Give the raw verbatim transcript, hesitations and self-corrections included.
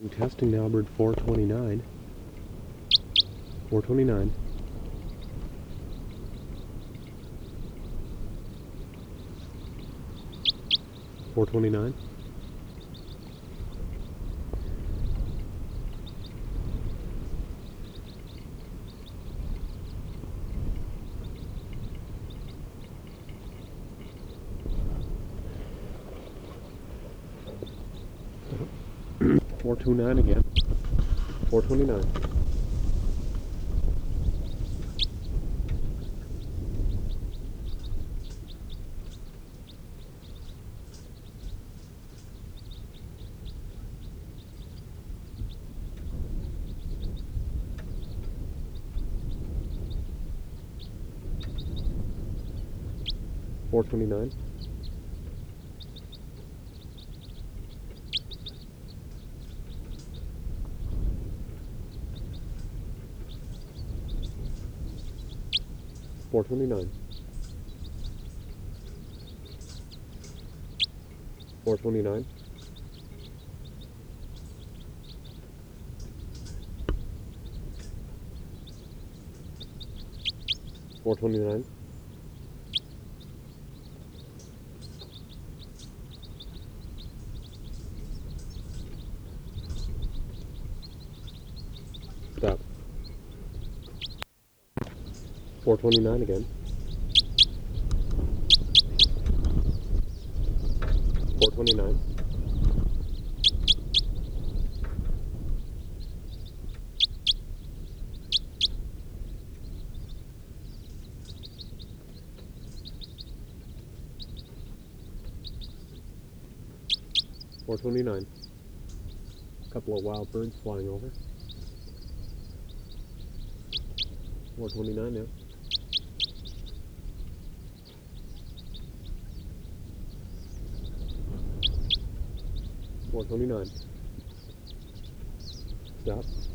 Testing now, bird four twenty-nine. four twenty-nine. four twenty-nine. four twenty-nine again. four twenty-nine. four twenty-nine. four twenty-nine. four twenty-nine. four twenty-nine. Stop. four twenty-nine again. four twenty-nine. four twenty-nine. A couple of wild birds flying over. four twenty-nine now. four twenty-nine. Stop.